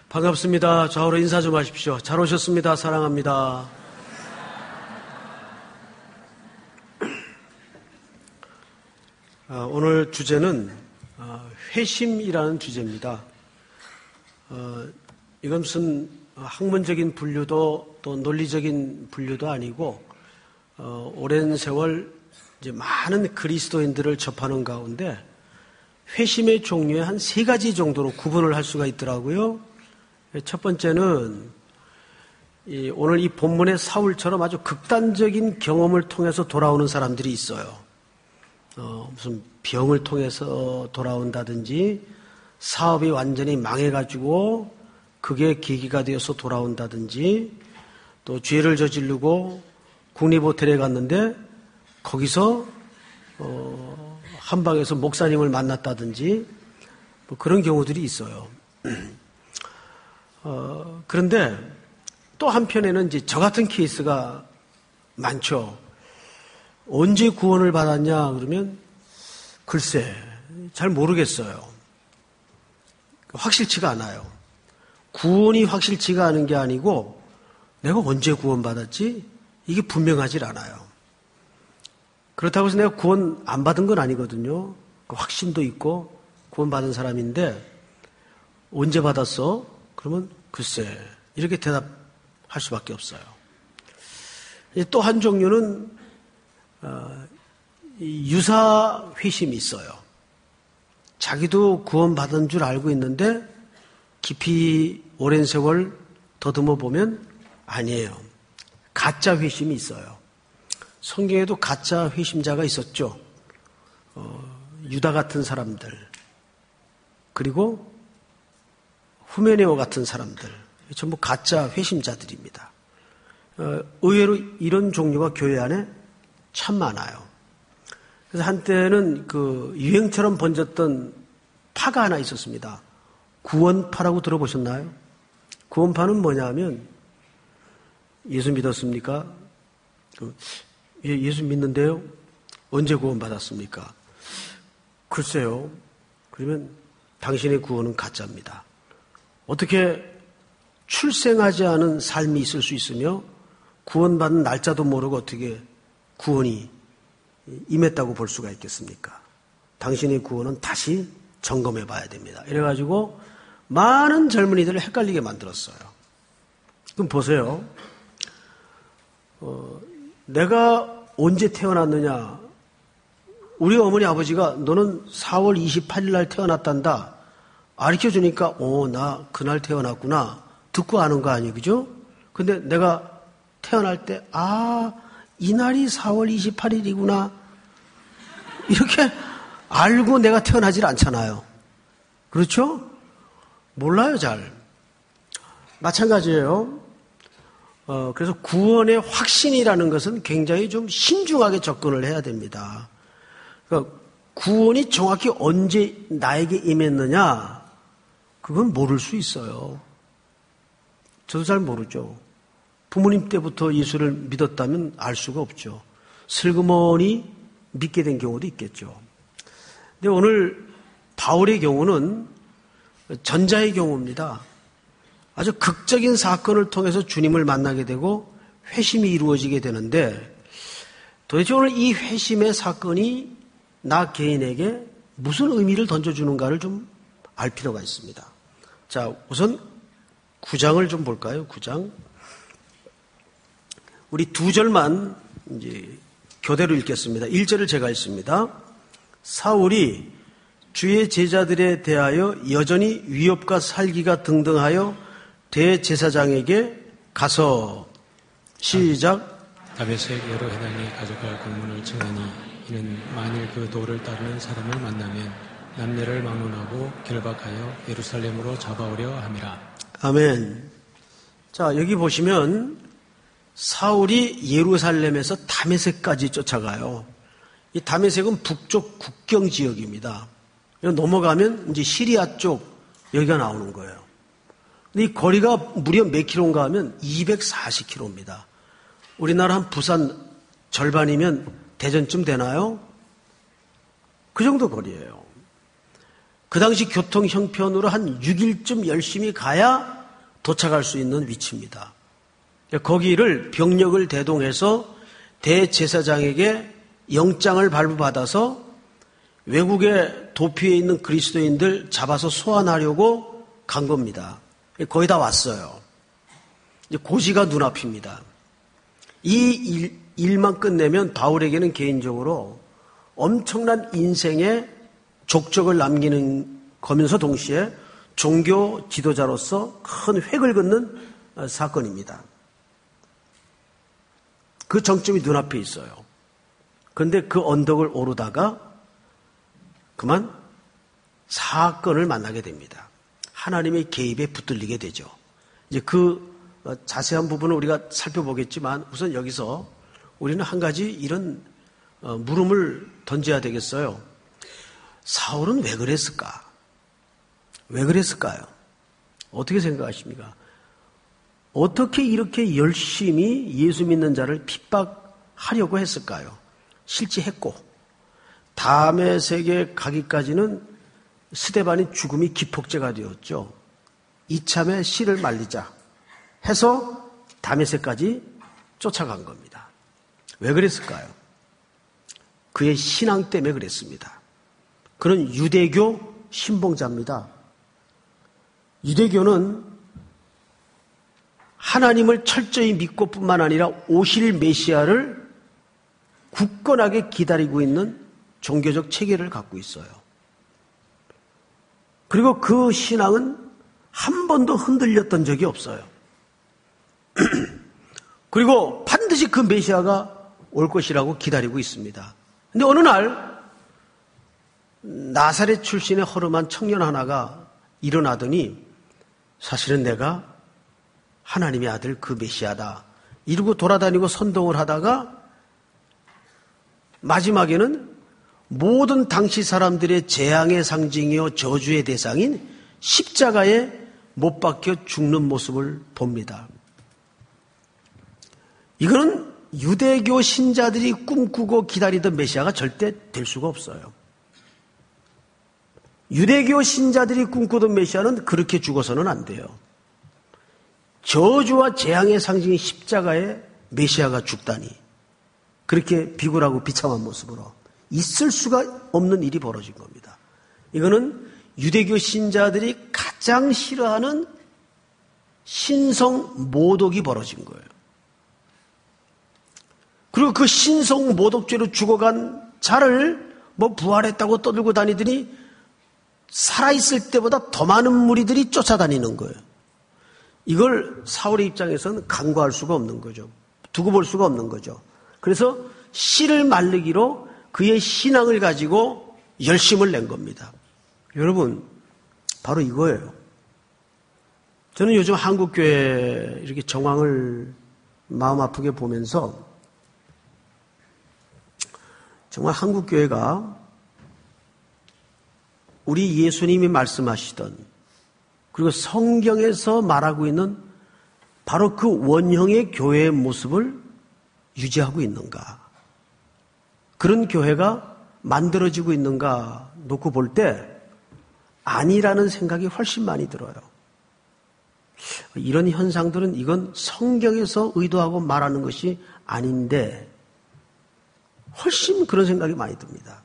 반갑습니다. 좌우로 인사 좀 하십시오. 잘 오셨습니다. 사랑합니다. 오늘 주제는 회심이라는 주제입니다. 이건 무슨 학문적인 분류도 또 논리적인 분류도 아니고 오랜 세월 이제 많은 그리스도인들을 접하는 가운데 회심의 종류에 한 3가지 정도로 구분을 할 수가 있더라고요. 첫 번째는 오늘 이 본문의 사울처럼 아주 극단적인 경험을 통해서 돌아오는 사람들이 있어요. 무슨 병을 통해서 돌아온다든지 사업이 완전히 망해가지고 그게 계기가 되어서 돌아온다든지 또 죄를 저지르고 국립호텔에 갔는데 거기서 한방에서 목사님을 만났다든지 뭐 그런 경우들이 있어요. 그런데 또 한편에는 이제 저 같은 케이스가 많죠. 언제 구원을 받았냐 그러면 글쎄 잘 모르겠어요. 확실치가 않아요. 구원이 확실치가 않은 게 아니고 내가 언제 구원받았지? 이게 분명하질 않아요. 그렇다고 해서 내가 구원 안 받은 건 아니거든요. 확신도 있고 구원받은 사람인데 언제 받았어? 그러면 글쎄 이렇게 대답할 수밖에 없어요. 또 한 종류는 유사 회심이 있어요. 자기도 구원받은 줄 알고 있는데 깊이 오랜 세월 더듬어 보면 아니에요. 가짜 회심이 있어요. 성경에도 가짜 회심자가 있었죠. 유다 같은 사람들 그리고 후메네오 같은 사람들 전부 가짜 회심자들입니다. 의외로 이런 종류가 교회 안에 참 많아요. 그래서 한때는 그 유행처럼 번졌던 파가 하나 있었습니다. 구원파라고 들어보셨나요? 구원파는 뭐냐면 예수 믿었습니까? 예수 믿는데요. 언제 구원받았습니까? 글쎄요. 그러면 당신의 구원은 가짜입니다. 어떻게 출생하지 않은 삶이 있을 수 있으며 구원받은 날짜도 모르고 어떻게 구원이 임했다고 볼 수가 있겠습니까? 당신의 구원은 다시 점검해 봐야 됩니다. 이래가지고 많은 젊은이들을 헷갈리게 만들었어요. 그럼 보세요. 내가 언제 태어났느냐? 우리 어머니 아버지가 너는 4월 28일 날 태어났단다. 가르쳐주니까 나 그날 태어났구나. 듣고 아는 거 아니에요. 그죠? 근데 내가 태어날 때 이날이 4월 28일이구나. 이렇게 알고 내가 태어나질 않잖아요. 그렇죠? 몰라요, 잘. 마찬가지예요. 그래서 구원의 확신이라는 것은 굉장히 좀 신중하게 접근을 해야 됩니다. 그러니까 구원이 정확히 언제 나에게 임했느냐? 그건 모를 수 있어요. 저도 잘 모르죠. 부모님 때부터 예수를 믿었다면 알 수가 없죠. 슬그머니 믿게 된 경우도 있겠죠. 근데 오늘 바울의 경우는 전자의 경우입니다. 아주 극적인 사건을 통해서 주님을 만나게 되고 회심이 이루어지게 되는데 도대체 오늘 이 회심의 사건이 나 개인에게 무슨 의미를 던져주는가를 좀 알 필요가 있습니다. 자, 우선 9장을 좀 볼까요? 9장. 우리 2절만 이제 교대로 읽겠습니다. 1절을 제가 읽습니다. 사울이 주의 제자들에 대하여 여전히 위협과 살기가 등등하여 대제사장에게 가서 시작. 다메섹 여러 회당에 가져갈 공문을 청하니 이는 만일 그 도를 따르는 사람을 만나면 남녀를 막론하고 결박하여 예루살렘으로 잡아오려 함이라. 아멘. 자, 여기 보시면 사울이 예루살렘에서 다메섹까지 쫓아가요. 이 다메섹은 북쪽 국경 지역입니다. 넘어가면 이제 시리아 쪽 여기가 나오는 거예요. 근데 이 거리가 무려 몇 킬로인가 하면 240킬로입니다. 우리나라 한 부산 절반이면 대전쯤 되나요? 그 정도 거리예요. 그 당시 교통 형편으로 한 6일쯤 열심히 가야 도착할 수 있는 위치입니다. 거기를 병력을 대동해서 대제사장에게 영장을 발부받아서 외국의 도피해 있는 그리스도인들 잡아서 소환하려고 간 겁니다. 거의 다 왔어요. 이제 고지가 눈앞입니다. 이 일만 끝내면 바울에게는 개인적으로 엄청난 인생의 족적을 남기는 거면서 동시에 종교 지도자로서 큰 획을 긋는 사건입니다. 그 정점이 눈앞에 있어요. 그런데 그 언덕을 오르다가 그만 사건을 만나게 됩니다. 하나님의 개입에 붙들리게 되죠. 이제 그 자세한 부분은 우리가 살펴보겠지만 우선 여기서 우리는 한 가지 이런 물음을 던져야 되겠어요. 사울은 왜 그랬을까? 왜 그랬을까요? 어떻게 생각하십니까? 어떻게 이렇게 열심히 예수 믿는 자를 핍박하려고 했을까요? 실제 했고 다메섹에 가기까지는 스데반의 죽음이 기폭제가 되었죠. 이참에 씨를 말리자 해서 다메섹까지 쫓아간 겁니다. 왜 그랬을까요? 그의 신앙 때문에 그랬습니다. 그는 유대교 신봉자입니다. 유대교는 하나님을 철저히 믿고 뿐만 아니라 오실 메시아를 굳건하게 기다리고 있는 종교적 체계를 갖고 있어요. 그리고 그 신앙은 한 번도 흔들렸던 적이 없어요. 그리고 반드시 그 메시아가 올 것이라고 기다리고 있습니다. 근데 어느 날 나사렛 출신의 허름한 청년 하나가 일어나더니 사실은 내가 하나님의 아들 그 메시아다 이러고 돌아다니고 선동을 하다가 마지막에는 모든 당시 사람들의 재앙의 상징이요 저주의 대상인 십자가에 못 박혀 죽는 모습을 봅니다. 이거는 유대교 신자들이 꿈꾸고 기다리던 메시아가 절대 될 수가 없어요. 유대교 신자들이 꿈꾸던 메시아는 그렇게 죽어서는 안 돼요. 저주와 재앙의 상징인 십자가에 메시아가 죽다니 그렇게 비굴하고 비참한 모습으로 있을 수가 없는 일이 벌어진 겁니다. 이거는 유대교 신자들이 가장 싫어하는 신성 모독이 벌어진 거예요. 그리고 그 신성 모독죄로 죽어간 자를 부활했다고 떠들고 다니더니 살아있을 때보다 더 많은 무리들이 쫓아다니는 거예요. 이걸 사울의 입장에서는 간과할 수가 없는 거죠. 두고 볼 수가 없는 거죠. 그래서 씨를 말리기로 그의 신앙을 가지고 열심을 낸 겁니다. 여러분, 바로 이거예요. 저는 요즘 한국교회 이렇게 정황을 마음 아프게 보면서 정말 한국교회가 우리 예수님이 말씀하시던 그리고 성경에서 말하고 있는 바로 그 원형의 교회의 모습을 유지하고 있는가? 그런 교회가 만들어지고 있는가 놓고 볼 때 아니라는 생각이 훨씬 많이 들어요. 이런 현상들은 이건 성경에서 의도하고 말하는 것이 아닌데 훨씬 그런 생각이 많이 듭니다.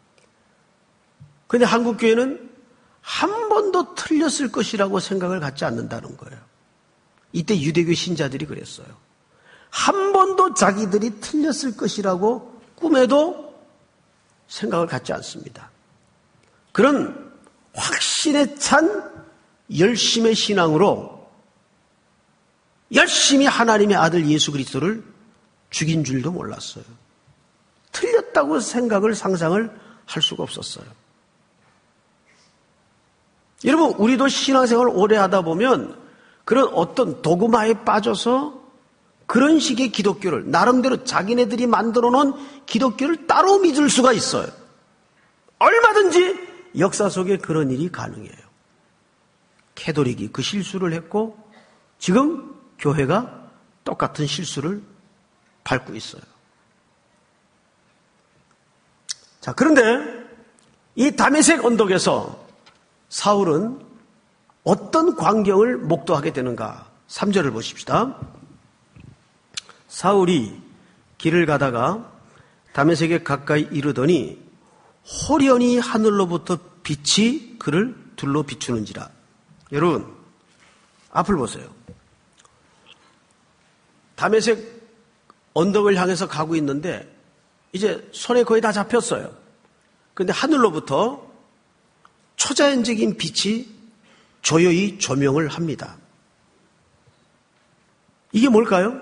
그런데 한국교회는 한 번도 틀렸을 것이라고 생각을 갖지 않는다는 거예요. 이때 유대교 신자들이 그랬어요. 한 번도 자기들이 틀렸을 것이라고 꿈에도 생각을 갖지 않습니다. 그런 확신에 찬 열심의 신앙으로 열심히 하나님의 아들 예수 그리스도를 죽인 줄도 몰랐어요. 틀렸다고 생각을 상상을 할 수가 없었어요. 여러분, 우리도 신앙생활을 오래 하다 보면 그런 어떤 도구마에 빠져서 그런 식의 기독교를 나름대로 자기네들이 만들어 놓은 기독교를 따로 믿을 수가 있어요. 얼마든지 역사 속에 그런 일이 가능해요. 캐톨릭이 그 실수를 했고 지금 교회가 똑같은 실수를 밟고 있어요. 자, 그런데 이 다메섹 언덕에서 사울은 어떤 광경을 목도하게 되는가? 3절을 보십시다. 사울이 길을 가다가 다메섹에 가까이 이르더니 호련히 하늘로부터 빛이 그를 둘러 비추는지라. 여러분, 앞을 보세요. 다메섹 언덕을 향해서 가고 있는데 이제 손에 거의 다 잡혔어요. 그런데 하늘로부터 초자연적인 빛이 조여히 조명을 합니다. 이게 뭘까요?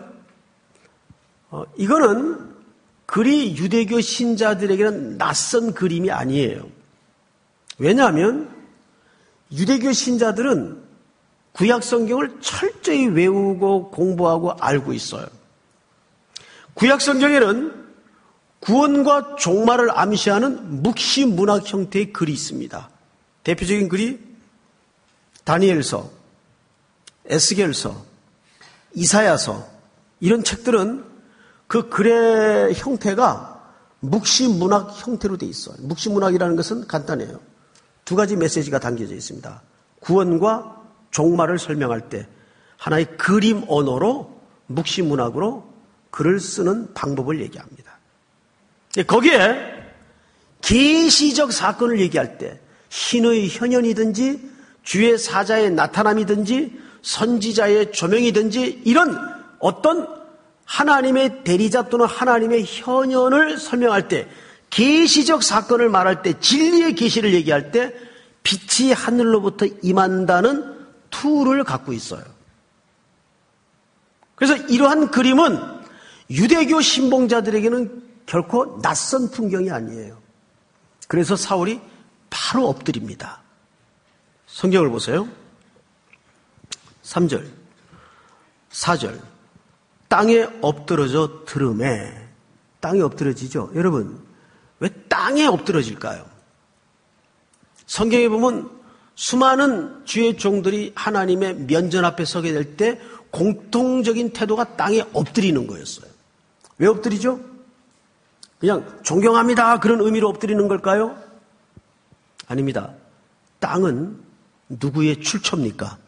이거는 그리 유대교 신자들에게는 낯선 그림이 아니에요. 왜냐하면 유대교 신자들은 구약 성경을 철저히 외우고 공부하고 알고 있어요. 구약 성경에는 구원과 종말을 암시하는 묵시 문학 형태의 글이 있습니다. 대표적인 글이 다니엘서, 에스겔서, 이사야서 이런 책들은 그 글의 형태가 묵시 문학 형태로 되어 있어요. 묵시 문학이라는 것은 간단해요. 두 가지 메시지가 담겨져 있습니다. 구원과 종말을 설명할 때 하나의 그림 언어로 묵시 문학으로 글을 쓰는 방법을 얘기합니다. 거기에 계시적 사건을 얘기할 때 신의 현현이든지 주의 사자의 나타남이든지 선지자의 조명이든지 이런 어떤 하나님의 대리자 또는 하나님의 현현을 설명할 때 계시적 사건을 말할 때 진리의 계시를 얘기할 때 빛이 하늘로부터 임한다는 툴을 갖고 있어요. 그래서 이러한 그림은 유대교 신봉자들에게는 결코 낯선 풍경이 아니에요. 그래서 사울이 바로 엎드립니다. 성경을 보세요. 3절, 4절. 땅에 엎드러져 들음에. 땅에 엎드러지죠. 여러분, 왜 땅에 엎드러질까요? 성경에 보면 수많은 주의 종들이 하나님의 면전 앞에 서게 될 때 공통적인 태도가 땅에 엎드리는 거였어요. 왜 엎드리죠? 그냥 존경합니다 그런 의미로 엎드리는 걸까요? 아닙니다. 땅은 누구의 출처입니까?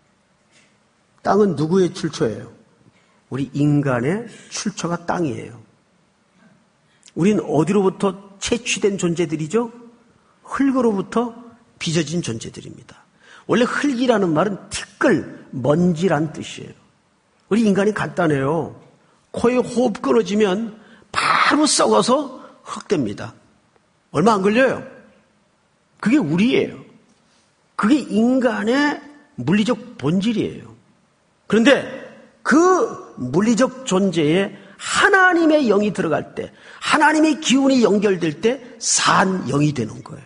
땅은 누구의 출처예요? 우리 인간의 출처가 땅이에요. 우린 어디로부터 채취된 존재들이죠? 흙으로부터 빚어진 존재들입니다. 원래 흙이라는 말은 티끌, 먼지란 뜻이에요. 우리 인간이 간단해요. 코에 호흡 끊어지면 바로 썩어서 흙됩니다. 얼마 안 걸려요. 그게 우리예요. 그게 인간의 물리적 본질이에요. 그런데 그 물리적 존재에 하나님의 영이 들어갈 때, 하나님의 기운이 연결될 때 산 영이 되는 거예요.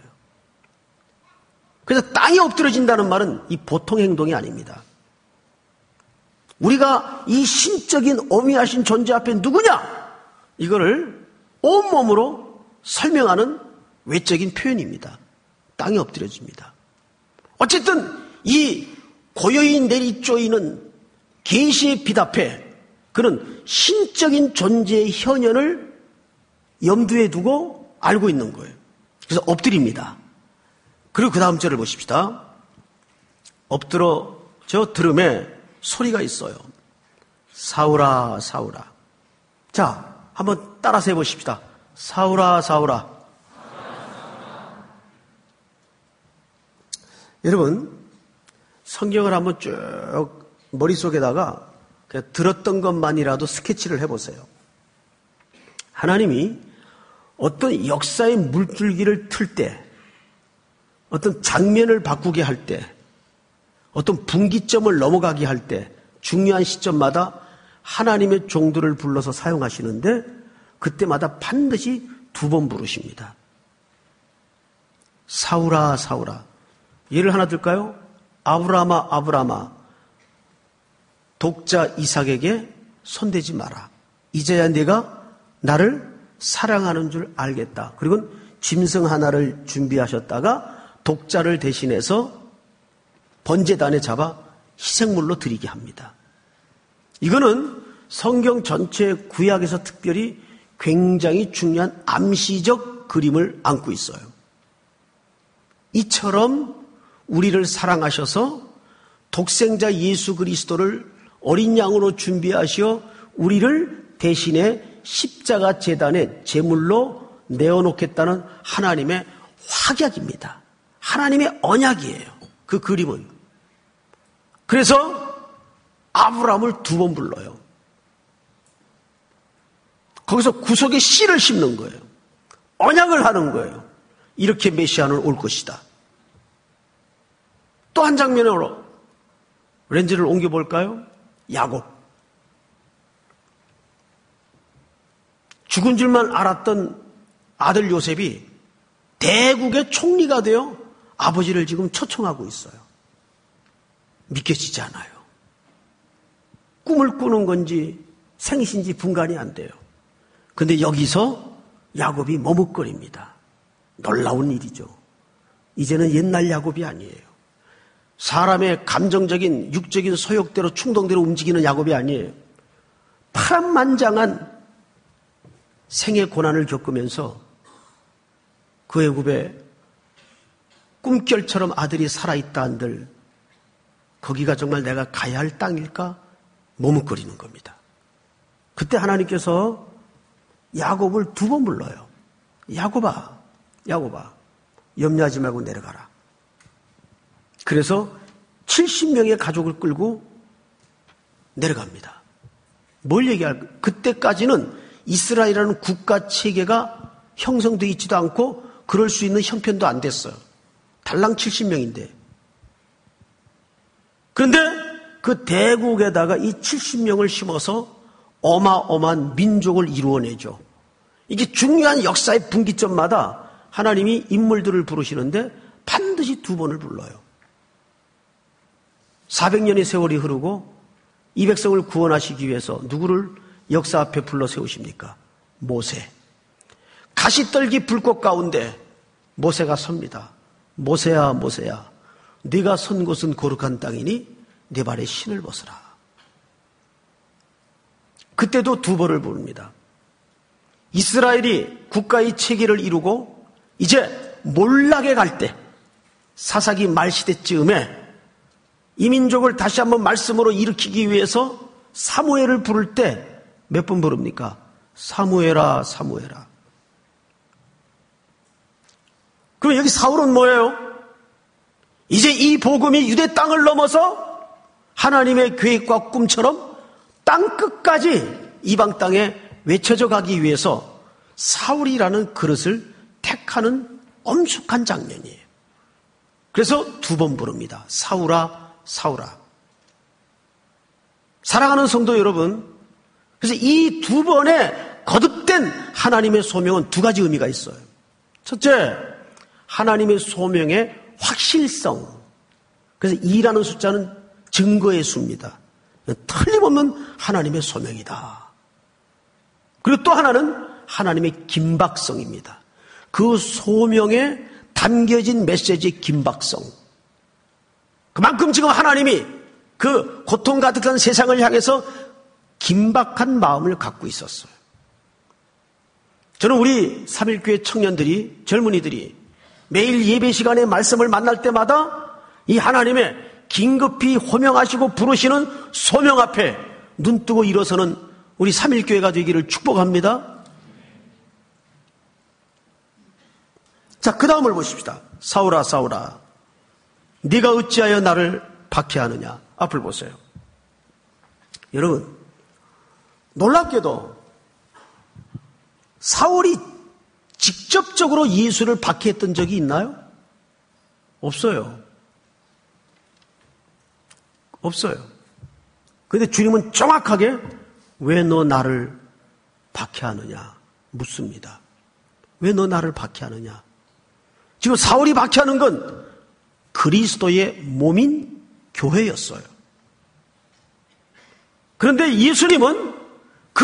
그래서 땅에 엎드러진다는 말은 이 보통 행동이 아닙니다. 우리가 이 신적인 어미하신 존재 앞에 누구냐? 이거를 온몸으로 설명하는 외적인 표현입니다. 땅에 엎드려집니다. 어쨌든 이 고요히 내리쪼이는 계시의 빛 앞에 그는 신적인 존재의 현현을 염두에 두고 알고 있는 거예요. 그래서 엎드립니다. 그리고 그 다음 절을 보십시다. 엎드러져 들음에 소리가 있어요. 사울아, 사울아. 자, 한번 따라서 해보십시다. 사울아, 사울아. 여러분, 성경을 한번 쭉 머릿속에다가 그냥 들었던 것만이라도 스케치를 해보세요. 하나님이 어떤 역사의 물줄기를 틀 때, 어떤 장면을 바꾸게 할 때, 어떤 분기점을 넘어가게 할 때, 중요한 시점마다 하나님의 종들을 불러서 사용하시는데 그때마다 반드시 2번 부르십니다. 사울아, 사울아. 예를 하나 들까요? 아브라마, 아브라마. 독자 이삭에게 손대지 마라. 이제야 네가 나를 사랑하는 줄 알겠다. 그리고 짐승 하나를 준비하셨다가 독자를 대신해서 번제단에 잡아 희생물로 드리게 합니다. 이거는 성경 전체 구약에서 특별히 굉장히 중요한 암시적 그림을 안고 있어요. 이처럼 우리를 사랑하셔서 독생자 예수 그리스도를 어린 양으로 준비하시어 우리를 대신에 십자가 제단에 제물로 내어놓겠다는 하나님의 확약입니다. 하나님의 언약이에요. 그 그림은. 그래서 아브라함을 2번 불러요. 거기서 구속의 씨를 심는 거예요. 언약을 하는 거예요. 이렇게 메시아는 올 것이다. 또 한 장면으로 렌즈를 옮겨볼까요? 야곱. 죽은 줄만 알았던 아들 요셉이 대국의 총리가 되어 아버지를 지금 초청하고 있어요. 믿겨지지 않아요. 꿈을 꾸는 건지 생신지 분간이 안 돼요. 근데 여기서 야곱이 머뭇거립니다. 놀라운 일이죠. 이제는 옛날 야곱이 아니에요. 사람의 감정적인 육적인 소욕대로 충동대로 움직이는 야곱이 아니에요. 파란만장한 생의 고난을 겪으면서 그 애굽에 꿈결처럼 아들이 살아있다 한들 거기가 정말 내가 가야 할 땅일까 머뭇거리는 겁니다. 그때 하나님께서 야곱을 2번 불러요. 야곱아, 야곱아, 염려하지 말고 내려가라. 그래서 70명의 가족을 끌고 내려갑니다. 뭘 얘기할까? 그때까지는 이스라엘이라는 국가 체계가 형성되어 있지도 않고 그럴 수 있는 형편도 안 됐어요. 달랑 70명인데. 그런데 그 대국에다가 이 70명을 심어서 어마어마한 민족을 이루어내죠. 이게 중요한 역사의 분기점마다 하나님이 인물들을 부르시는데 반드시 2번을 불러요. 400년의 세월이 흐르고 이 백성을 구원하시기 위해서 누구를 역사 앞에 불러 세우십니까? 모세. 가시떨기 불꽃 가운데 모세가 섭니다. 모세야, 모세야, 네가 선 곳은 거룩한 땅이니 네 발에 신을 벗으라. 그때도 2번을 부릅니다. 이스라엘이 국가의 체계를 이루고 이제 몰락에 갈 때, 사사기 말시대쯤에 이 민족을 다시 한번 말씀으로 일으키기 위해서 사무엘을 부를 때 몇 번 부릅니까? 사무엘아, 사무엘아. 그럼 여기 사울은 뭐예요? 이제 이 복음이 유대 땅을 넘어서 하나님의 계획과 꿈처럼 땅 끝까지 이방 땅에 외쳐져 가기 위해서 사울이라는 그릇을 택하는 엄숙한 장면이에요. 그래서 2번 부릅니다. 사울아, 사울아. 사랑하는 성도 여러분, 그래서 이 2번의 거듭된 하나님의 소명은 2가지 의미가 있어요. 첫째, 하나님의 소명의 확실성. 그래서 2라는 숫자는 증거의 수입니다. 틀림없는 하나님의 소명이다. 그리고 또 하나는 하나님의 긴박성입니다. 그 소명에 담겨진 메시지의 긴박성. 그만큼 지금 하나님이 그 고통 가득한 세상을 향해서 긴박한 마음을 갖고 있었어요. 저는 우리 3.1교회 청년들이, 젊은이들이 매일 예배 시간에 말씀을 만날 때마다 이 하나님의 긴급히 호명하시고 부르시는 소명 앞에 눈뜨고 일어서는 우리 3.1교회가 되기를 축복합니다. 자, 그 다음을 보십시다. 사울아, 사울아, 네가 어찌하여 나를 박해하느냐. 앞을 보세요. 여러분, 놀랍게도 사울이 직접적으로 예수를 박해했던 적이 있나요? 없어요. 없어요. 그런데 주님은 정확하게 왜 너 나를 박해하느냐 묻습니다. 왜 너 나를 박해하느냐? 지금 사울이 박해하는 건 그리스도의 몸인 교회였어요. 그런데 예수님은 그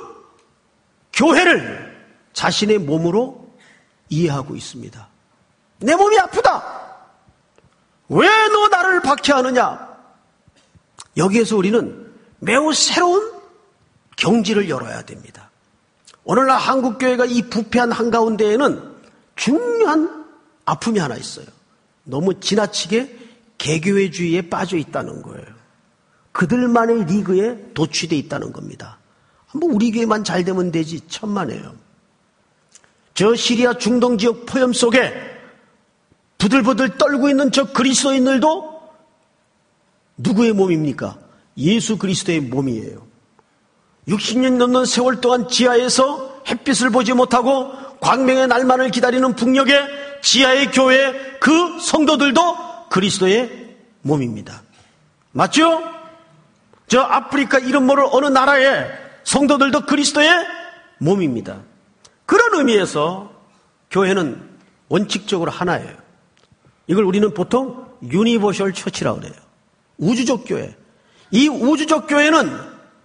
교회를 자신의 몸으로 이해하고 있습니다. 내 몸이 아프다. 왜 너 나를 박해하느냐? 여기에서 우리는 매우 새로운 경지를 열어야 됩니다. 오늘날 한국교회가 이 부패한 한가운데에는 중요한 아픔이 하나 있어요. 너무 지나치게 개교회주의에 빠져 있다는 거예요. 그들만의 리그에 도취되어 있다는 겁니다. 뭐 우리 교회만 잘 되면 되지 천만에요. 저 시리아 중동 지역 포염 속에 부들부들 떨고 있는 저 그리스도인들도 누구의 몸입니까? 예수 그리스도의 몸이에요. 60년 넘는 세월 동안 지하에서 햇빛을 보지 못하고 광명의 날만을 기다리는 북녘의 지하의 교회 그 성도들도 그리스도의 몸입니다. 맞죠? 저 아프리카 이름 모를 어느 나라의 성도들도 그리스도의 몸입니다. 그런 의미에서 교회는 원칙적으로 하나예요. 이걸 우리는 보통 유니버셜 처치라고 그래요. 우주적 교회. 이 우주적 교회는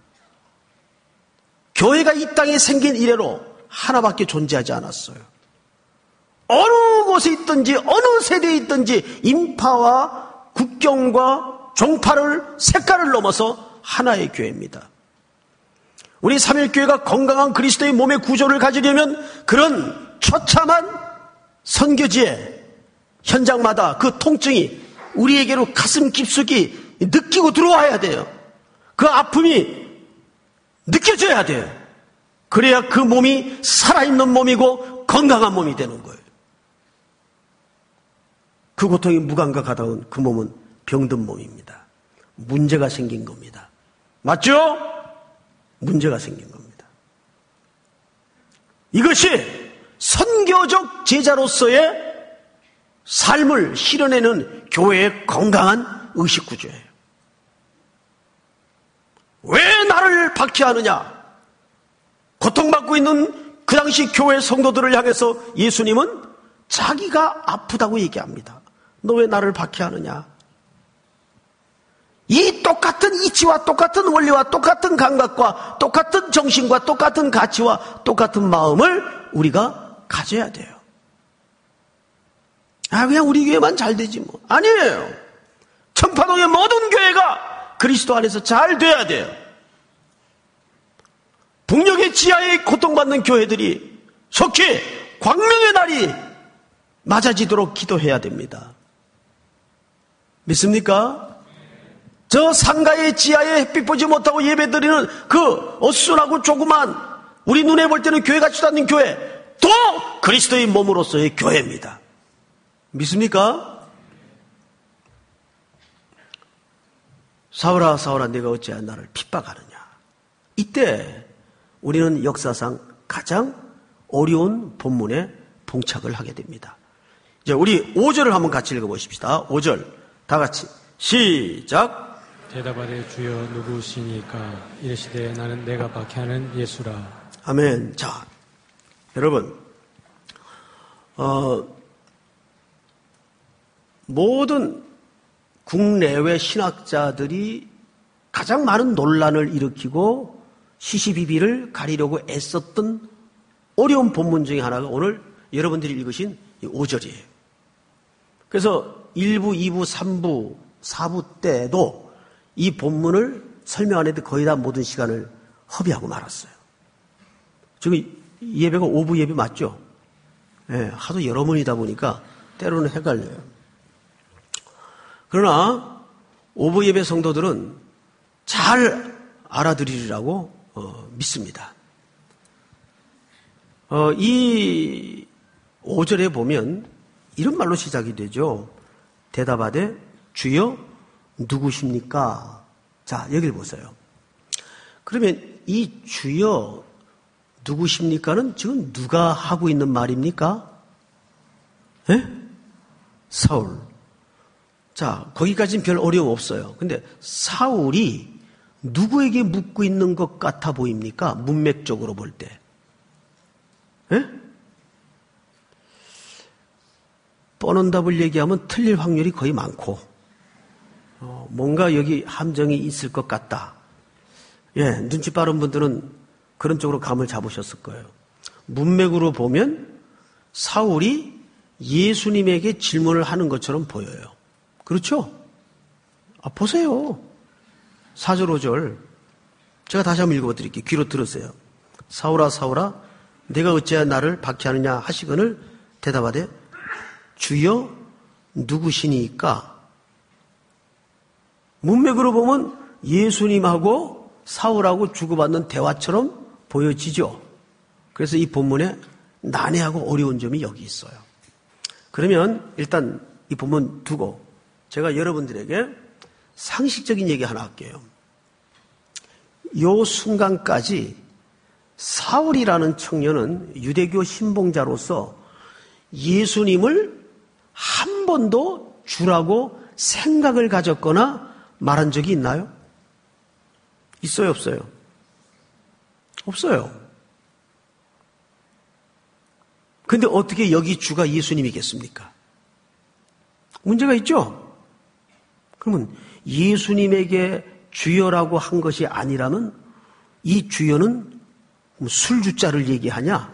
교회가 이 땅에 생긴 이래로 하나밖에 존재하지 않았어요. 어느 곳에 있든지 어느 세대에 있든지 인파와 국경과 종파를 색깔을 넘어서 하나의 교회입니다. 우리 삼일교회가 건강한 그리스도의 몸의 구조를 가지려면 그런 처참한 선교지의 현장마다 그 통증이 우리에게로 가슴 깊숙이 느끼고 들어와야 돼요. 그 아픔이 느껴져야 돼요. 그래야 그 몸이 살아있는 몸이고 건강한 몸이 되는 거예요. 그 고통이 무감각하다운 그 몸은 병든 몸입니다. 문제가 생긴 겁니다. 맞죠? 문제가 생긴 겁니다. 이것이 선교적 제자로서의 삶을 실현해내는 교회의 건강한 의식구조예요. 왜 나를 박해하느냐? 고통받고 있는 그 당시 교회 성도들을 향해서 예수님은 자기가 아프다고 얘기합니다. 너 왜 나를 박해하느냐? 이 똑같은 이치와 똑같은 원리와 똑같은 감각과 똑같은 정신과 똑같은 가치와 똑같은 마음을 우리가 가져야 돼요. 그냥 우리 교회만 잘 되지 뭐. 아니에요. 청파동의 모든 교회가 그리스도 안에서 잘 돼야 돼요. 북녘의 지하에 고통받는 교회들이 속히 광명의 날이 맞아지도록 기도해야 됩니다. 믿습니까? 저 상가의 지하에 햇빛 보지 못하고 예배드리는 그 어수선하고 조그만 우리 눈에 볼 때는 교회 같지도 않는 교회 또 그리스도의 몸으로서의 교회입니다. 믿습니까? 사울아 사울아 내가 어찌하여 나를 핍박하느냐. 이때 우리는 역사상 가장 어려운 본문에 봉착을 하게 됩니다. 이제 우리 5절을 한번 같이 읽어보십시다. 5절 다 같이 시작. 대답하되 주여 누구시니까 이르시되 나는 내가 박해하는 예수라. 아멘. 자, 여러분 모든 국내외 신학자들이 가장 많은 논란을 일으키고 시시비비를 가리려고 애썼던 어려운 본문 중에 하나가 오늘 여러분들이 읽으신 이 5절이에요. 그래서 1부, 2부, 3부, 4부 때도 이 본문을 설명 안 해도 거의 다 모든 시간을 허비하고 말았어요. 지금 예배가 5부 예배 맞죠? 네, 하도 여러 번이다 보니까 때로는 헷갈려요. 그러나 5부 예배 성도들은 잘 알아들으리라고 믿습니다. 이 5절에 보면 이런 말로 시작이 되죠. 대답하되 주여 누구십니까? 자, 여기를 보세요. 그러면 이 주여 누구십니까는 지금 누가 하고 있는 말입니까? 예? 사울. 자, 거기까지는 별 어려움 없어요. 근데 사울이 누구에게 묻고 있는 것 같아 보입니까? 문맥적으로 볼 때. 예? 뻔한 답을 얘기하면 틀릴 확률이 거의 많고 뭔가 여기 함정이 있을 것 같다. 예, 눈치 빠른 분들은 그런 쪽으로 감을 잡으셨을 거예요. 문맥으로 보면 사울이 예수님에게 질문을 하는 것처럼 보여요. 그렇죠? 보세요. 4절 5절 제가 다시 한번 읽어드릴게요. 귀로 들으세요. 사울아 사울아 내가 어찌하여 나를 박해하느냐 하시거늘 대답하되 주여 누구시니까? 문맥으로 보면 예수님하고 사울하고 주고받는 대화처럼 보여지죠. 그래서 이 본문에 난해하고 어려운 점이 여기 있어요. 그러면 일단 이 본문 두고 제가 여러분들에게 상식적인 얘기 하나 할게요. 요 순간까지 사울이라는 청년은 유대교 신봉자로서 예수님을 한 번도 주라고 생각을 가졌거나 말한 적이 있나요? 있어요, 없어요? 없어요. 근데 어떻게 여기 주가 예수님이겠습니까? 문제가 있죠? 그러면 예수님에게 주여라고 한 것이 아니라면 이 주여는 술주자를 얘기하냐?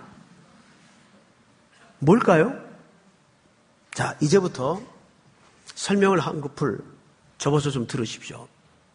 뭘까요? 자, 이제부터 설명을 한꺼풀 접어서 좀 들으십시오.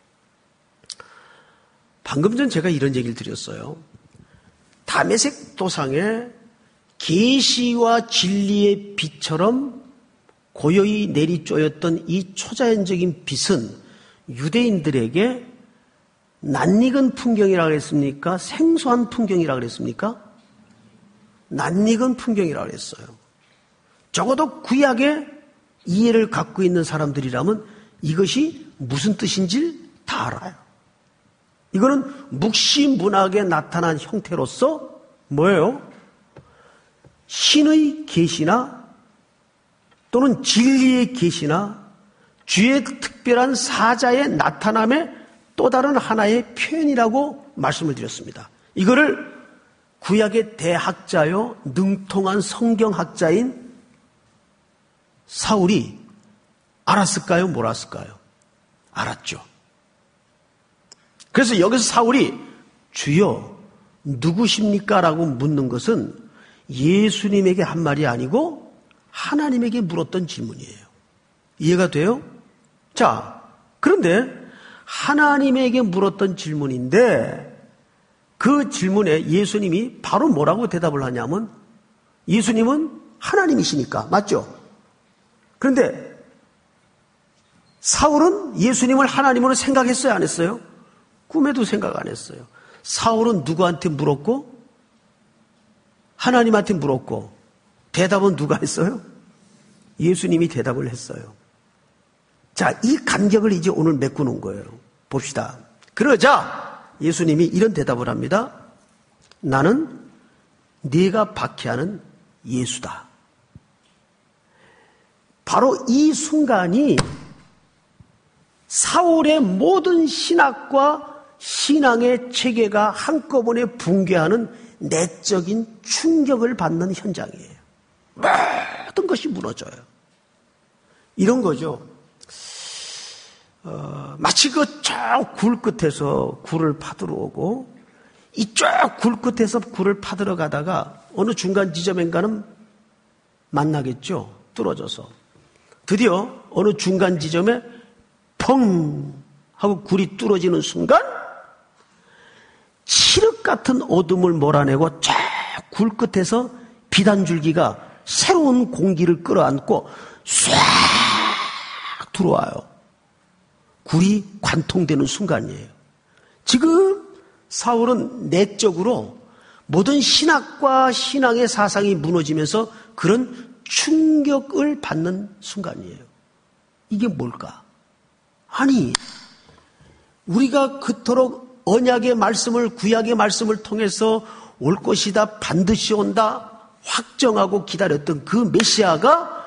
방금 전 제가 이런 얘기를 드렸어요. 다메섹 도상에 계시와 진리의 빛처럼 고요히 내리쪼였던 이 초자연적인 빛은 유대인들에게 낯익은 풍경이라고 그랬습니까? 생소한 풍경이라고 그랬습니까? 낯익은 풍경이라고 그랬어요. 적어도 구약의 이해를 갖고 있는 사람들이라면 이것이 무슨 뜻인지 다 알아요. 이거는 묵시문학에 나타난 형태로서 뭐예요? 신의 계시나 또는 진리의 계시나 주의 특별한 사자의 나타남의 또 다른 하나의 표현이라고 말씀을 드렸습니다. 이거를 구약의 대학자요 능통한 성경학자인 사울이 알았을까요? 몰랐을까요? 알았죠. 그래서 여기서 사울이 주여 누구십니까? 라고 묻는 것은 예수님에게 한 말이 아니고 하나님에게 물었던 질문이에요. 이해가 돼요? 자, 그런데 하나님에게 물었던 질문인데 그 질문에 예수님이 바로 뭐라고 대답을 하냐면 예수님은 하나님이시니까 맞죠? 그런데 사울은 예수님을 하나님으로 생각했어요? 안 했어요? 꿈에도 생각 안 했어요. 사울은 누구한테 물었고 하나님한테 물었고 대답은 누가 했어요? 예수님이 대답을 했어요. 자, 이 간격을 이제 오늘 메꾸는 거예요. 봅시다. 그러자 예수님이 이런 대답을 합니다. 나는 네가 박해하는 예수다. 바로 이 순간이 사울의 모든 신학과 신앙의 체계가 한꺼번에 붕괴하는 내적인 충격을 받는 현장이에요. 모든 것이 무너져요. 이런 거죠. 마치 그 저 굴 끝에서 굴을 파들어 오고 이쪽 굴 끝에서 굴을 파들어 가다가 어느 중간 지점인가는 만나겠죠. 뚫어져서. 드디어 어느 중간 지점에 펑 하고 굴이 뚫어지는 순간 칠흑 같은 어둠을 몰아내고 쫙 굴 끝에서 빛 한 줄기가 새로운 공기를 끌어안고 싹 들어와요. 굴이 관통되는 순간이에요. 지금 사울은 내적으로 모든 신학과 신앙의 사상이 무너지면서 그런 충격을 받는 순간이에요. 이게 뭘까? 아니, 우리가 그토록 언약의 말씀을, 구약의 말씀을 통해서 올 것이다, 반드시 온다, 확정하고 기다렸던 그 메시아가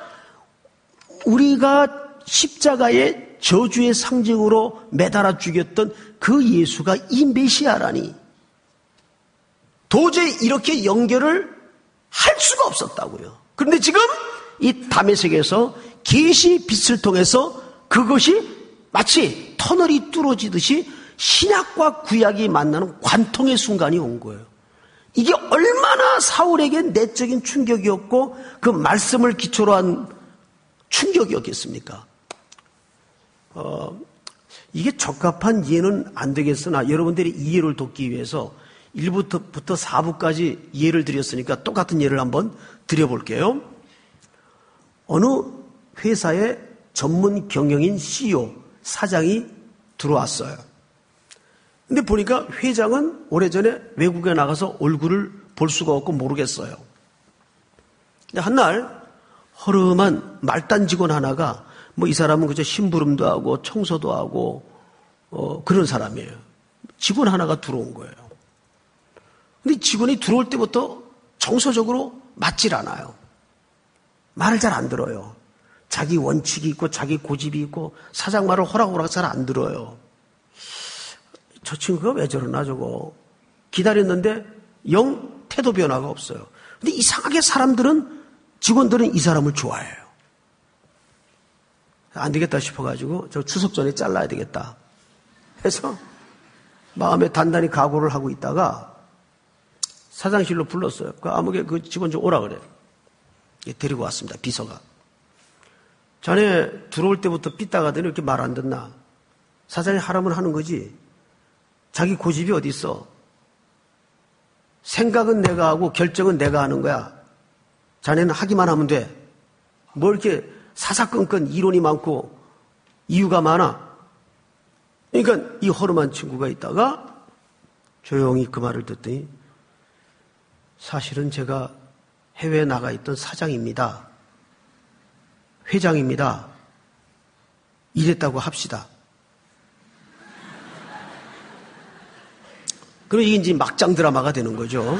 우리가 십자가의 저주의 상징으로 매달아 죽였던 그 예수가 이 메시아라니 도저히 이렇게 연결을 할 수가 없었다고요. 그런데 지금 이 다메섹에서 계시 빛을 통해서 그것이 마치 터널이 뚫어지듯이 신약과 구약이 만나는 관통의 순간이 온 거예요. 이게 얼마나 사울에게 내적인 충격이었고 그 말씀을 기초로 한 충격이었겠습니까? 이게 적합한 이해는 안 되겠으나 여러분들이 이해를 돕기 위해서 1부터 4부까지 이해를 드렸으니까 똑같은 예를 한번 드려볼게요. 어느 회사의 전문 경영인 CEO, 사장이 들어왔어요. 근데 보니까 회장은 오래전에 외국에 나가서 얼굴을 볼 수가 없고 모르겠어요. 근데 한날 허름한 말단 직원 하나가 뭐 이 사람은 그저 심부름도 하고 청소도 하고 그런 사람이에요. 직원 하나가 들어온 거예요. 근데 직원이 들어올 때부터 정서적으로 맞질 않아요. 말을 잘 안 들어요. 자기 원칙이 있고 자기 고집이 있고 사장 말을 호락호락 잘 안 들어요. 저 친구가 왜 저러나 저거. 기다렸는데 영 태도 변화가 없어요. 근데 이상하게 직원들은 이 사람을 좋아해요. 안 되겠다 싶어가지고 저 추석 전에 잘라야 되겠다 해서 마음에 단단히 각오를 하고 있다가 사장실로 불렀어요. 그 아무개 그 직원 좀 오라 그래. 데리고 왔습니다. 비서가. 자네 들어올 때부터 삐딱하더니 이렇게 말 안 듣나. 사장이 하라면 하는 거지. 자기 고집이 어디 있어. 생각은 내가 하고 결정은 내가 하는 거야. 자네는 하기만 하면 돼. 뭐 이렇게 사사건건 이론이 많고 이유가 많아. 그러니까 이 허름한 친구가 있다가 조용히 그 말을 듣더니 사실은 제가 해외에 나가 있던 사장입니다. 회장입니다. 이랬다고 합시다. 그럼 이게 이제 막장 드라마가 되는 거죠.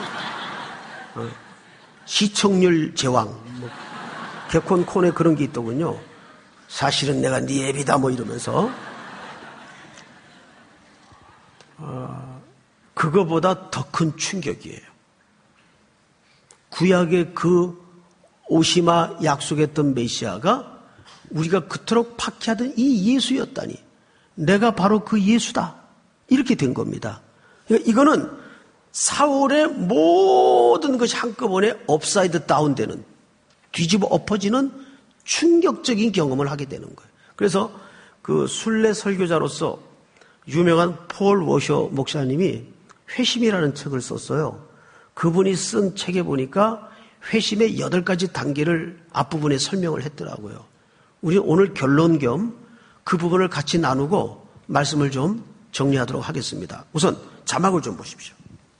시청률 제왕. 뭐 개콘콘에 그런 게 있더군요. 사실은 내가 네 애비다 뭐 이러면서. 그거보다 더 큰 충격이에요. 구약의 그 오시마 약속했던 메시아가 우리가 그토록 박해하던 이 예수였다니. 내가 바로 그 예수다. 이렇게 된 겁니다. 그러니까 이거는 사울의 모든 것이 한꺼번에 업사이드 다운되는, 뒤집어 엎어지는 충격적인 경험을 하게 되는 거예요. 그래서 그 순례 설교자로서 유명한 폴 워셔 목사님이 회심이라는 책을 썼어요. 그분이 쓴 책에 보니까 회심의 8가지 단계를 앞부분에 설명을 했더라고요. 우리 오늘 결론 겸 그 부분을 같이 나누고 말씀을 좀 정리하도록 하겠습니다. 우선 자막을 좀 보십시오.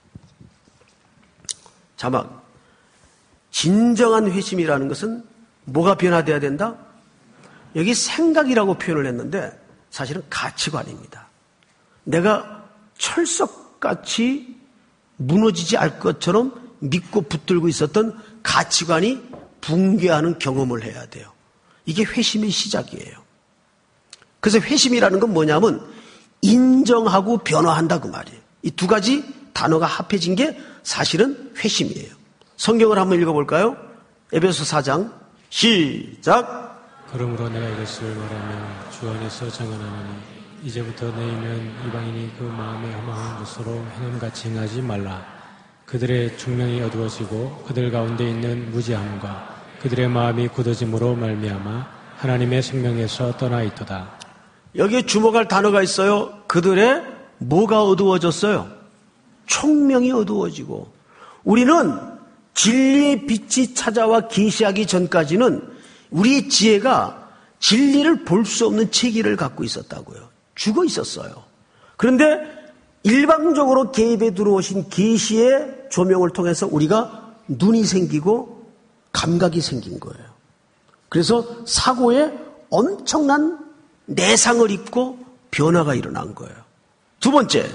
자막. 진정한 회심이라는 것은 뭐가 변화돼야 된다? 여기 생각이라고 표현을 했는데 사실은 가치관입니다. 내가 철석같이 무너지지 않을 것처럼 믿고 붙들고 있었던 가치관이 붕괴하는 경험을 해야 돼요. 이게 회심의 시작이에요. 그래서 회심이라는 건 뭐냐면 인정하고 변화한다 그 말이에요. 이 두 가지 단어가 합해진 게 사실은 회심이에요. 성경을 한번 읽어볼까요? 에베소 4장 시작. 그러므로 내가 이것을 말하면 주 안에서 장언하노니 이제부터 너희는 이방인이 그 마음에 허망한 것으로 행함같이 행하지 말라. 그들의 총명이 어두워지고 그들 가운데 있는 무지함과 그들의 마음이 굳어짐으로 말미암아 하나님의 생명에서 떠나 있도다. 여기에 주목할 단어가 있어요. 그들의 뭐가 어두워졌어요? 총명이 어두워지고. 우리는 진리의 빛이 찾아와 계시하기 전까지는 우리의 지혜가 진리를 볼 수 없는 체계를 갖고 있었다고요. 죽어 있었어요. 그런데 일방적으로 개입에 들어오신 계시의 조명을 통해서 우리가 눈이 생기고 감각이 생긴 거예요. 그래서 사고에 엄청난 내상을 입고 변화가 일어난 거예요. 두 번째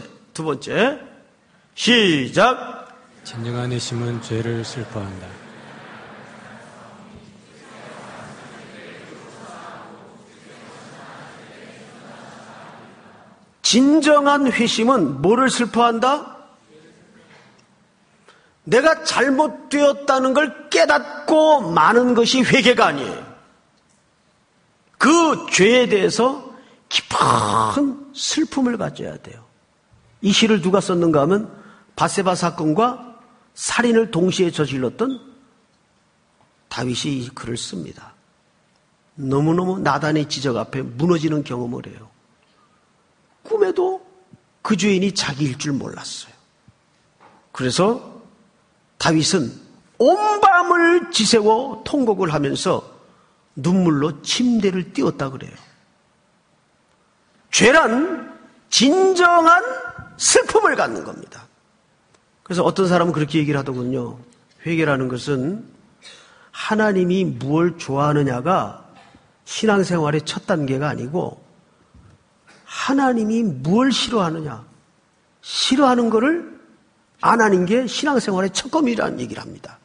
시작. 진정한 회심은 죄를 슬퍼한다. 진정한 회심은 뭐를 슬퍼한다? 내가 잘못되었다는 걸 깨닫고 마는 것이 회개가 아니에요. 그 죄에 대해서 깊은 슬픔을 가져야 돼요. 이 시를 누가 썼는가 하면 밧세바 사건과 살인을 동시에 저질렀던 다윗이 이 글을 씁니다. 너무너무 나단의 지적 앞에 무너지는 경험을 해요. 꿈에도 그 죄인이 자기일 줄 몰랐어요. 그래서 다윗은 온 밤을 지새워 통곡을 하면서 눈물로 침대를 띄웠다 그래요. 죄란 진정한 슬픔을 갖는 겁니다. 그래서 어떤 사람은 그렇게 얘기를 하더군요. 회개라는 것은 하나님이 무엇을 좋아하느냐가 신앙생활의 첫 단계가 아니고 하나님이 무엇을 싫어하느냐, 싫어하는 것을 안 하는 게 신앙생활의 첫 검이라는 얘기를 합니다.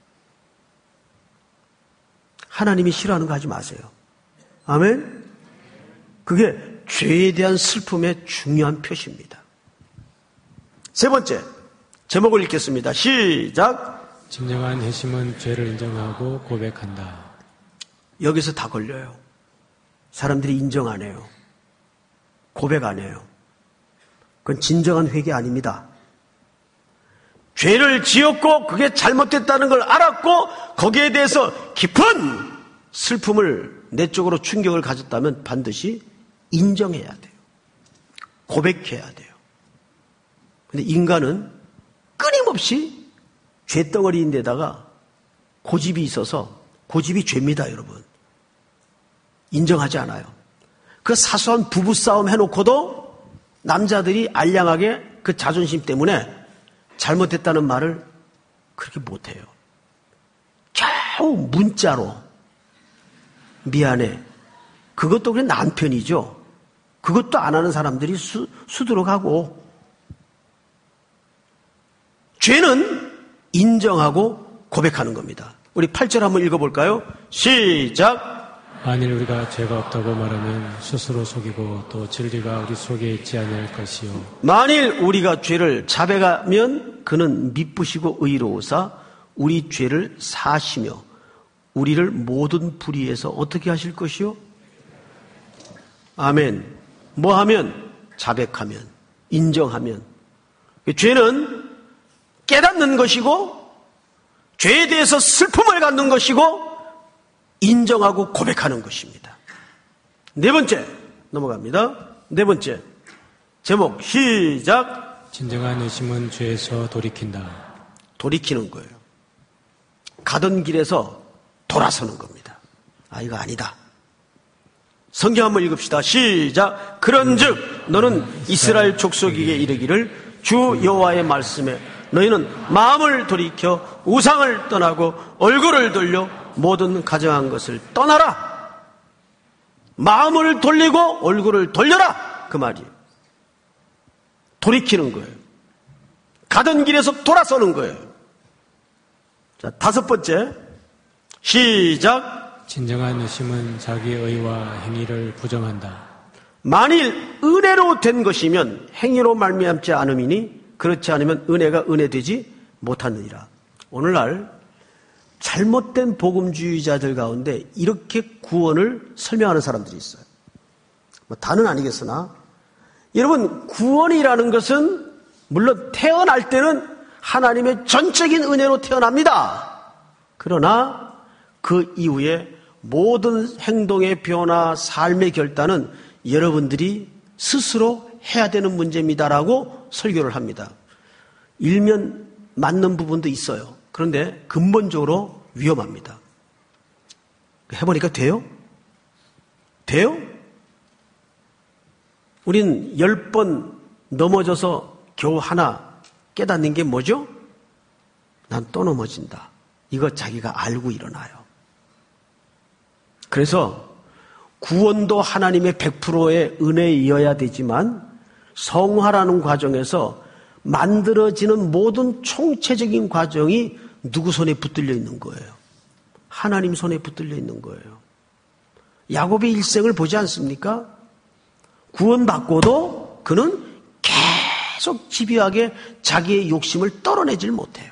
하나님이 싫어하는 거 하지 마세요. 아멘? 그게 죄에 대한 슬픔의 중요한 표시입니다. 세 번째, 제목을 읽겠습니다. 시작. 진정한 회심은 죄를 인정하고 고백한다. 여기서 다 걸려요. 사람들이 인정 안 해요. 고백 안 해요. 그건 진정한 회개 아닙니다. 죄를 지었고 그게 잘못됐다는 걸 알았고 거기에 대해서 깊은 슬픔을 내적으로 충격을 가졌다면 반드시 인정해야 돼요. 고백해야 돼요. 근데 인간은 끊임없이 죄덩어리인데다가 고집이 있어서 고집이 죄입니다, 여러분. 인정하지 않아요. 그 사소한 부부싸움 해놓고도 남자들이 알량하게 그 자존심 때문에 잘못했다는 말을 그렇게 못해요. 겨우 문자로 미안해. 그것도 그냥 남편이죠. 그것도 안 하는 사람들이 수두룩 하고. 죄는 인정하고 고백하는 겁니다. 우리 8절 한번 읽어볼까요? 시작. 만일 우리가 죄가 없다고 말하면 스스로 속이고 또 진리가 우리 속에 있지 않을 것이요. 만일 우리가 죄를 자백하면 그는 미쁘시고 의로우사 우리 죄를 사시며 우리를 모든 불의에서 어떻게 하실 것이요? 아멘. 뭐 하면? 자백하면, 인정하면. 죄는 깨닫는 것이고 죄에 대해서 슬픔을 갖는 것이고 인정하고 고백하는 것입니다. 네 번째 넘어갑니다. 네 번째 제목 시작. 진정한 의심은 죄에서 돌이킨다. 돌이키는 거예요. 가던 길에서 돌아서는 겁니다. 아, 이거 아니다. 성경 한번 읽읍시다. 시작. 그런즉 너는 이스라엘 족속에게 이르기를 주 여호와의 말씀에 너희는 마음을 돌이켜 우상을 떠나고 얼굴을 돌려 모든 가정한 것을 떠나라. 마음을 돌리고 얼굴을 돌려라. 그 말이에요. 돌이키는 거예요. 가던 길에서 돌아서는 거예요. 자, 다섯 번째 시작. 진정한 의심은 자기의 의와 행위를 부정한다. 만일 은혜로 된 것이면 행위로 말미암지 않음이니 그렇지 않으면 은혜가 은혜되지 못하느니라. 오늘날 잘못된 복음주의자들 가운데 이렇게 구원을 설명하는 사람들이 있어요. 뭐 다는 아니겠으나 여러분, 구원이라는 것은 물론 태어날 때는 하나님의 전적인 은혜로 태어납니다. 그러나 그 이후에 모든 행동의 변화, 삶의 결단은 여러분들이 스스로 해야 되는 문제입니다라고 설교를 합니다. 일면 맞는 부분도 있어요. 그런데 근본적으로 위험합니다. 해보니까 돼요? 돼요? 우린 10번 넘어져서 겨우 하나 깨닫는 게 뭐죠? 난 또 넘어진다. 이거 자기가 알고 일어나요. 그래서 구원도 하나님의 100%의 은혜이어야 되지만 성화라는 과정에서 만들어지는 모든 총체적인 과정이 누구 손에 붙들려 있는 거예요? 하나님 손에 붙들려 있는 거예요. 야곱의 일생을 보지 않습니까? 구원받고도 그는 계속 집요하게 자기의 욕심을 떨어내질 못해요.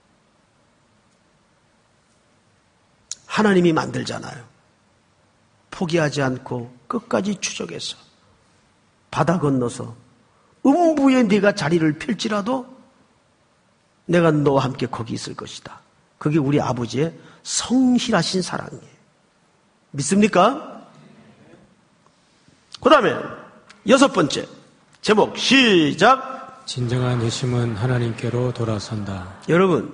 하나님이 만들잖아요. 포기하지 않고 끝까지 추적해서 바다 건너서 음부에 네가 자리를 펼지라도 내가 너와 함께 거기 있을 것이다. 그게 우리 아버지의 성실하신 사랑이에요. 믿습니까? 그 다음에 여섯 번째 제목 시작. 진정한 회심은 하나님께로 돌아선다. 여러분,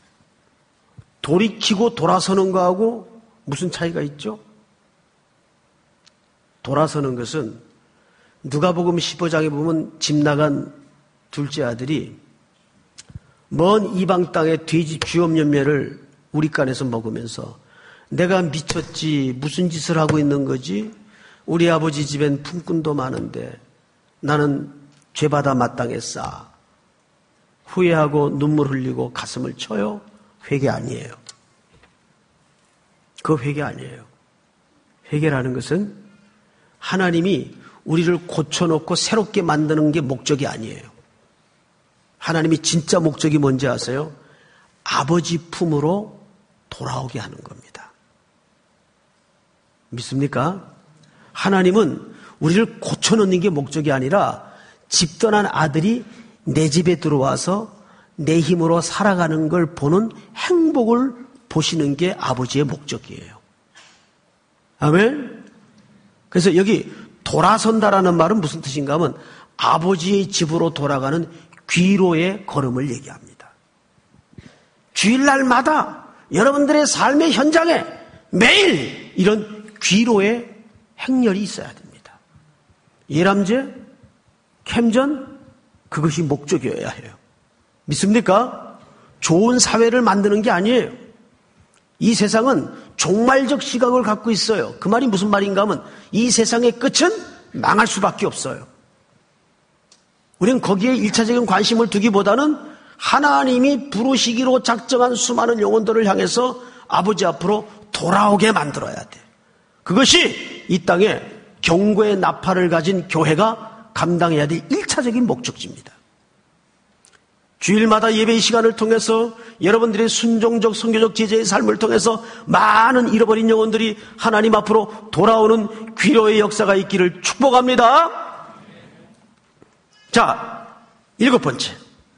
돌이키고 돌아서는 거하고 무슨 차이가 있죠? 돌아서는 것은 누가복음 15장에 보면 집 나간 둘째 아들이 먼 이방 땅의 돼지 쥐업 열매를 우리간에서 먹으면서 내가 미쳤지, 무슨 짓을 하고 있는 거지? 우리 아버지 집엔 품꾼도 많은데 나는 죄받아 마땅했사. 후회하고 눈물 흘리고 가슴을 쳐요? 회개 아니에요. 그 회개 아니에요. 회개라는 것은 하나님이 우리를 고쳐놓고 새롭게 만드는 게 목적이 아니에요. 하나님이 진짜 목적이 뭔지 아세요? 아버지 품으로 돌아오게 하는 겁니다. 믿습니까? 하나님은 우리를 고쳐놓는 게 목적이 아니라 집 떠난 아들이 내 집에 들어와서 내 힘으로 살아가는 걸 보는 행복을 보시는 게 아버지의 목적이에요. 아멘? 그래서 여기 돌아선다라는 말은 무슨 뜻인가 하면 아버지의 집으로 돌아가는 귀로의 걸음을 얘기합니다. 주일날마다 여러분들의 삶의 현장에 매일 이런 귀로의 행렬이 있어야 됩니다. 예람제, 캠전, 그것이 목적이어야 해요. 믿습니까? 좋은 사회를 만드는 게 아니에요. 이 세상은 종말적 시각을 갖고 있어요. 그 말이 무슨 말인가 하면 이 세상의 끝은 망할 수밖에 없어요. 우리는 거기에 일차적인 관심을 두기보다는 하나님이 부르시기로 작정한 수많은 영혼들을 향해서 아버지 앞으로 돌아오게 만들어야 돼. 그것이 이 땅에 경고의 나팔을 가진 교회가 감당해야 될 일차적인 목적지입니다. 주일마다 예배의 시간을 통해서 여러분들의 순종적 선교적 제자의 삶을 통해서 많은 잃어버린 영혼들이 하나님 앞으로 돌아오는 귀로의 역사가 있기를 축복합니다. 자, 7번째.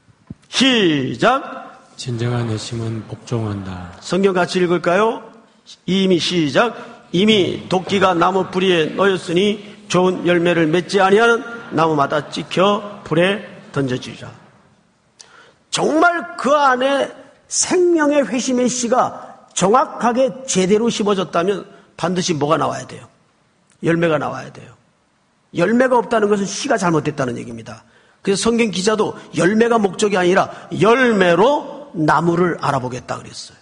시작. 진정한 회심은 복종한다. 성경 같이 읽을까요? 이미 시작. 이미 도끼가 나무 뿌리에 놓였으니 좋은 열매를 맺지 아니하는 나무마다 찍혀 불에 던져지리라. 정말 그 안에 생명의 회심의 씨가 정확하게 제대로 심어졌다면 반드시 뭐가 나와야 돼요? 열매가 나와야 돼요. 열매가 없다는 것은 씨가 잘못됐다는 얘기입니다. 그래서 성경 기자도 열매가 목적이 아니라 열매로 나무를 알아보겠다 그랬어요.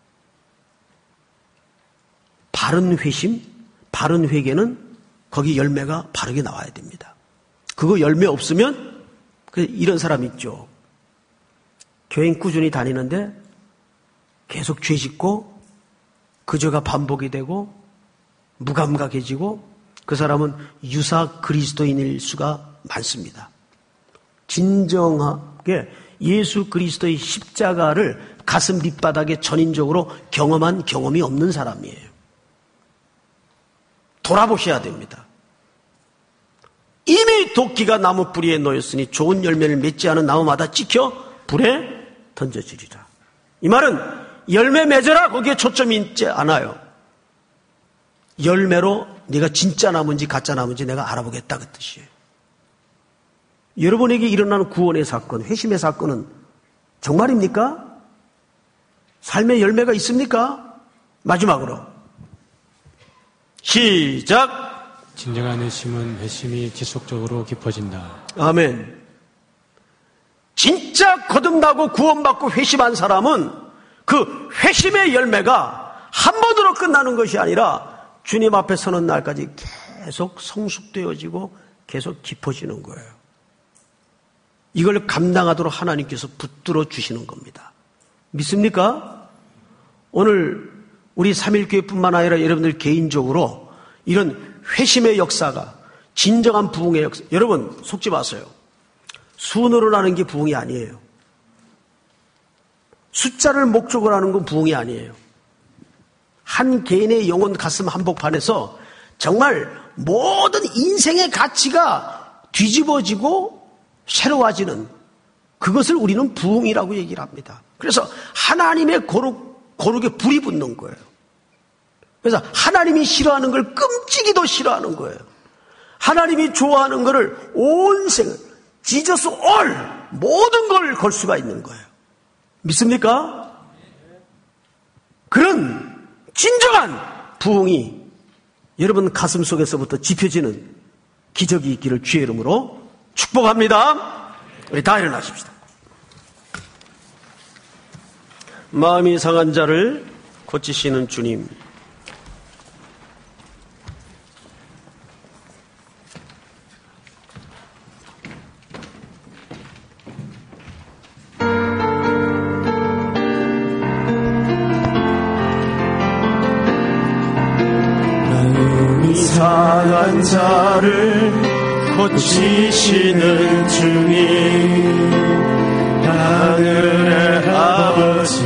바른 회심, 바른 회개는 거기 열매가 바르게 나와야 됩니다. 그거 열매 없으면 이런 사람 있죠. 교회 꾸준히 다니는데 계속 죄 짓고 그 죄가 반복이 되고 무감각해지고 그 사람은 유사 그리스도인일 수가 많습니다. 진정하게 예수 그리스도의 십자가를 가슴 밑바닥에 전인적으로 경험한 경험이 없는 사람이에요. 돌아보셔야 됩니다. 이미 도끼가 나무 뿌리에 놓였으니 좋은 열매를 맺지 않은 나무마다 찍혀 불에 던져지리라. 이 말은 열매 맺어라 거기에 초점이 있지 않아요. 열매로 네가 진짜 나무인지 가짜 나무인지 내가 알아보겠다 그 뜻이에요. 여러분에게 일어나는 구원의 사건, 회심의 사건은 정말입니까? 삶의 열매가 있습니까? 마지막으로 시작. 진정한 회심은 회심이 지속적으로 깊어진다. 아멘. 진짜 거듭나고 구원받고 회심한 사람은 그 회심의 열매가 한 번으로 끝나는 것이 아니라 주님 앞에 서는 날까지 계속 성숙되어지고 계속 깊어지는 거예요. 이걸 감당하도록 하나님께서 붙들어 주시는 겁니다. 믿습니까? 오늘 우리 3.1교회뿐만 아니라 여러분들 개인적으로 이런 회심의 역사가 진정한 부흥의 역사. 여러분 속지 마세요. 수 늘어나는 게 부흥이 아니에요. 숫자를 목적으로 하는 건 부흥이 아니에요. 한 개인의 영혼 가슴 한복판에서 정말 모든 인생의 가치가 뒤집어지고 새로워지는 그것을 우리는 부흥이라고 얘기를 합니다. 그래서 하나님의 거룩에 불이 붙는 거예요. 그래서 하나님이 싫어하는 걸 끔찍이도 싫어하는 거예요. 하나님이 좋아하는 거를 온 생을 Jesus all 모든 걸 걸 수가 있는 거예요. 믿습니까? 그런 진정한 부흥이 여러분 가슴 속에서부터 지펴지는 기적이 있기를 주의 이름으로 축복합니다. 우리 다 일어나십시다. 마음이 상한 자를 고치시는 주님, 상한 자를 고치시는 주님, 하늘의 아버지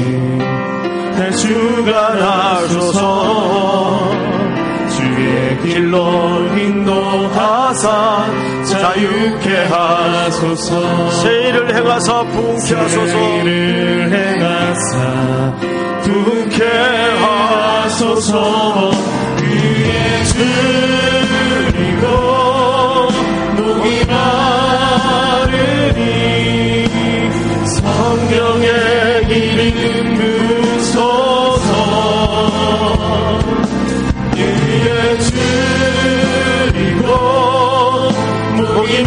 주관하소서. 주의 길로 인도하사 자유케 하소서. 새 일을 행하사 부흥케 하소서. 새 일을 행하사 부흥케 하소서. 위에 줄이고 목이 마르니 성령의 기름 부으소서. 위에 줄이고 목이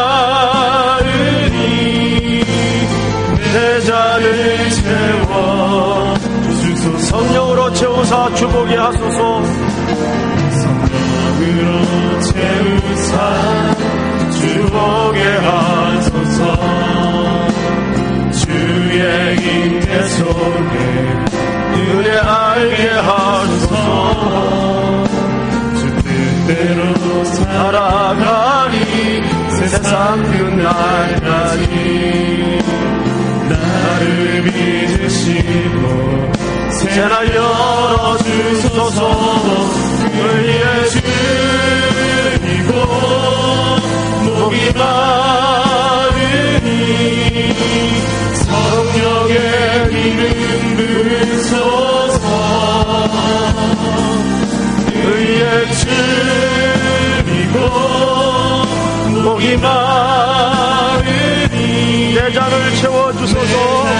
마르니 내 잔을 채워 주소서. 성령으로 채우사 주보게 하소서. 성령으로 채우사 주보게 하소서. 주의 인대 속에 은혜 알게 하소서. 주 뜻대로 살아가리 세상 끝날까지. 나를 믿으시고 새날 열어주소서. 의에 줄이고 목이 마르니 성령의 기름 부으소서. 의에 줄이고 목이 마르니 내 잔을 채워주소서.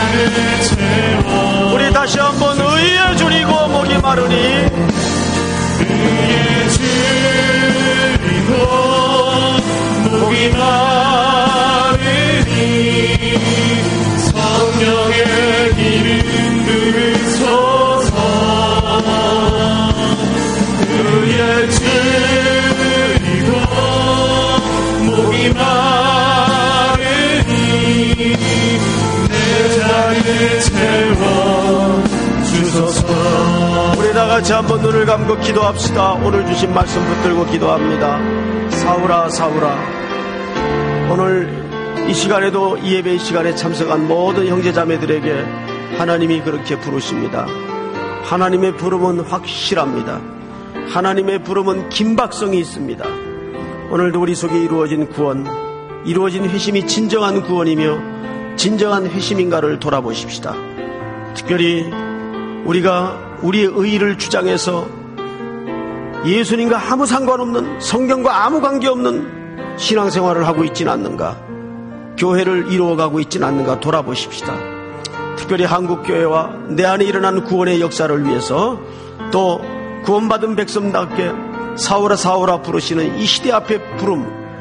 우리 다시 한번 의에 줄이고 목이 마르니 의에 줄이고 목이 마르니 성령의 기름 부으소서. 의에 줄이고 목이 마르니 내 잔을 채워 주소서. 우리 다같이 한번 눈을 감고 기도합시다. 오늘 주신 말씀 붙들고 기도합니다. 사울아 사울아, 오늘 이 시간에도 이 예배 시간에 참석한 모든 형제자매들에게 하나님이 그렇게 부르십니다. 하나님의 부름은 확실합니다. 하나님의 부름은 긴박성이 있습니다. 오늘도 우리 속에 이루어진 구원, 이루어진 회심이 진정한 구원이며 진정한 회심인가를 돌아보십시다. 특별히 우리가 우리의 의의를 주장해서 예수님과 아무 상관없는, 성경과 아무 관계없는 신앙생활을 하고 있지는 않는가, 교회를 이루어가고 있지는 않는가 돌아보십시다. 특별히 한국교회와 내 안에 일어난 구원의 역사를 위해서 또 구원받은 백성답게 사울아 사울아 부르시는 이 시대 앞의 부름,